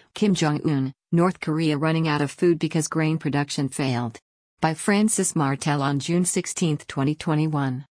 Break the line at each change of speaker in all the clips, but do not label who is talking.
Kim Jong-un, North Korea running out of food because grain production failed. By Francis Martel on June 16, 2021.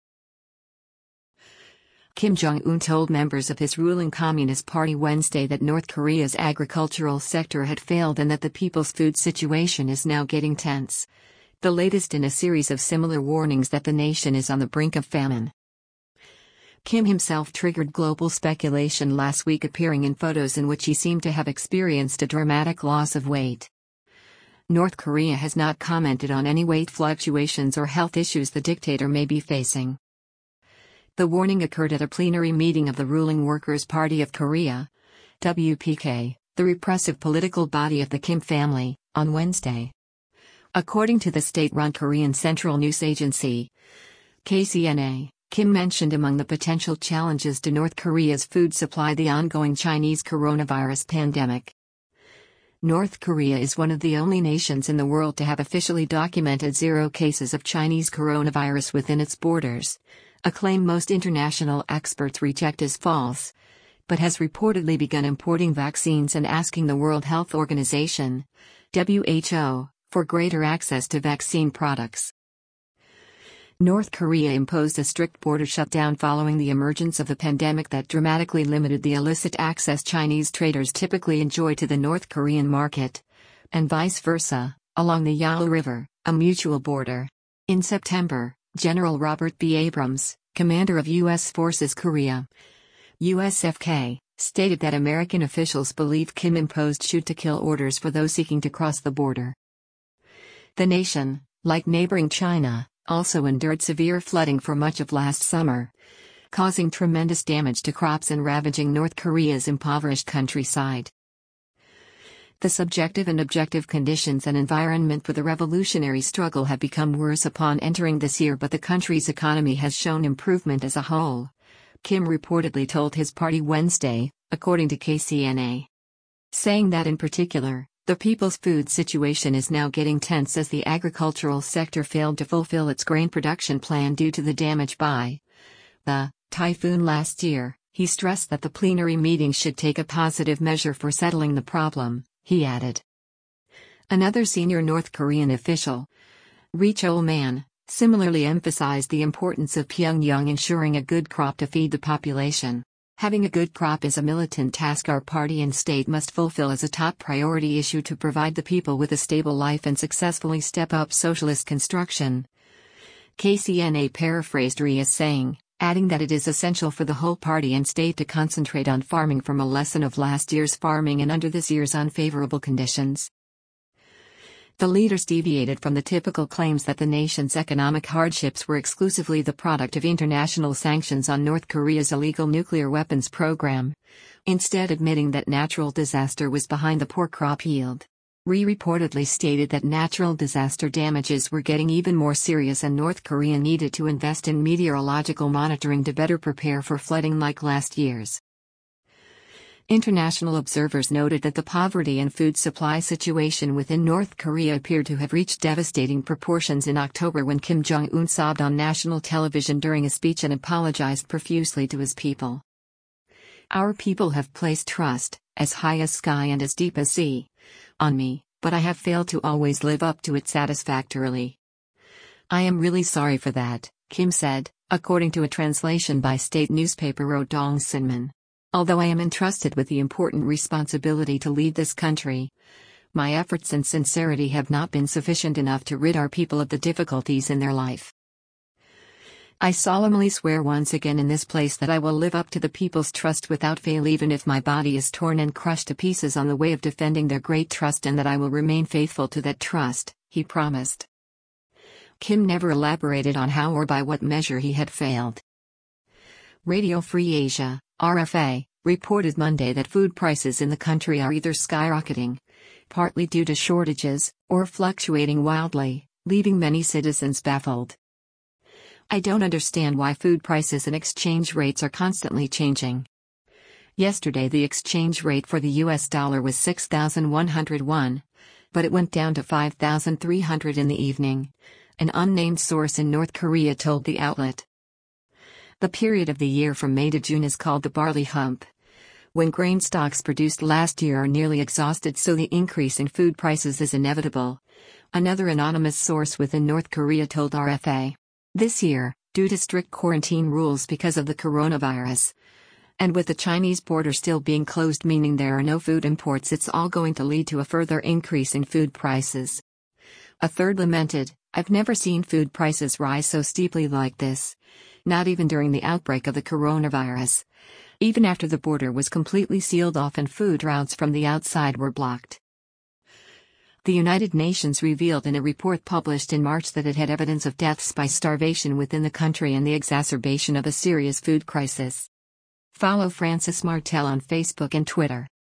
Kim Jong-un told members of his ruling Communist Party Wednesday that North Korea's agricultural sector had failed and that the people's food situation is now getting tense. The latest in a series of similar warnings that the nation is on the brink of famine. Kim himself triggered global speculation last week, appearing in photos in which he seemed to have experienced a dramatic loss of weight. North Korea has not commented on any weight fluctuations or health issues the dictator may be facing. The warning occurred at a plenary meeting of the ruling Workers' Party of Korea, WPK, the repressive political body of the Kim family, on Wednesday. According to the state-run Korean Central News Agency, KCNA, Kim mentioned among the potential challenges to North Korea's food supply the ongoing Chinese coronavirus pandemic. North Korea is one of the only nations in the world to have officially documented 0 cases of Chinese coronavirus within its borders, a claim most international experts reject as false, but has reportedly begun importing vaccines and asking the World Health Organization, WHO, for greater access to vaccine products. North Korea imposed a strict border shutdown following the emergence of the pandemic that dramatically limited the illicit access Chinese traders typically enjoy to the North Korean market, and vice versa, along the Yalu River, a mutual border. In September, General Robert B. Abrams, commander of U.S. Forces Korea, USFK, stated that American officials believe Kim imposed shoot-to-kill orders for those seeking to cross the border. The nation, like neighboring China, also endured severe flooding for much of last summer, causing tremendous damage to crops and ravaging North Korea's impoverished countryside. The subjective and objective conditions and environment for the revolutionary struggle have become worse upon entering this year, but the country's economy has shown improvement as a whole, Kim reportedly told his party Wednesday, according to KCNA. Saying that in particular, the people's food situation is now getting tense as the agricultural sector failed to fulfill its grain production plan due to the damage by the typhoon last year. He stressed that the plenary meeting should take a positive measure for settling the problem, he added. Another senior North Korean official, Ri Chol-man, similarly emphasized the importance of Pyongyang ensuring a good crop to feed the population. Having a good crop is a militant task our party and state must fulfill as a top priority issue to provide the people with a stable life and successfully step up socialist construction. KCNA paraphrased Ri as saying, adding that it is essential for the whole party and state to concentrate on farming from a lesson of last year's farming and under this year's unfavorable conditions. The leaders deviated from the typical claims that the nation's economic hardships were exclusively the product of international sanctions on North Korea's illegal nuclear weapons program, instead admitting that natural disaster was behind the poor crop yield. Ri reportedly stated that natural disaster damages were getting even more serious and North Korea needed to invest in meteorological monitoring to better prepare for flooding like last year's. International observers noted that the poverty and food supply situation within North Korea appeared to have reached devastating proportions in October when Kim Jong-un sobbed on national television during a speech and apologized profusely to his people. Our people have placed trust, as high as sky and as deep as sea, on me, but I have failed to always live up to it satisfactorily. I am really sorry for that, Kim said, according to a translation by state newspaper Rodong Sinmun. Although I am entrusted with the important responsibility to lead this country, my efforts and sincerity have not been sufficient enough to rid our people of the difficulties in their life. I solemnly swear once again in this place that I will live up to the people's trust without fail, even if my body is torn and crushed to pieces on the way of defending their great trust, and that I will remain faithful to that trust, he promised. Kim never elaborated on how or by what measure he had failed. Radio Free Asia, RFA, reported Monday that food prices in the country are either skyrocketing, partly due to shortages, or fluctuating wildly, leaving many citizens baffled. I don't understand why food prices and exchange rates are constantly changing. Yesterday the exchange rate for the US dollar was 6,101, but it went down to 5,300 in the evening, an unnamed source in North Korea told the outlet. The period of the year from May to June is called the barley hump, when grain stocks produced last year are nearly exhausted, so the increase in food prices is inevitable. Another anonymous source within North Korea told RFA. This year, due to strict quarantine rules because of the coronavirus, and with the Chinese border still being closed, meaning there are no food imports, it's all going to lead to a further increase in food prices. A third lamented, "I've never seen food prices rise so steeply like this. Not even during the outbreak of the coronavirus. Even after the border was completely sealed off and food routes from the outside were blocked." The United Nations revealed in a report published in March that it had evidence of deaths by starvation within the country and the exacerbation of a serious food crisis. Follow Francis Martel on Facebook and Twitter.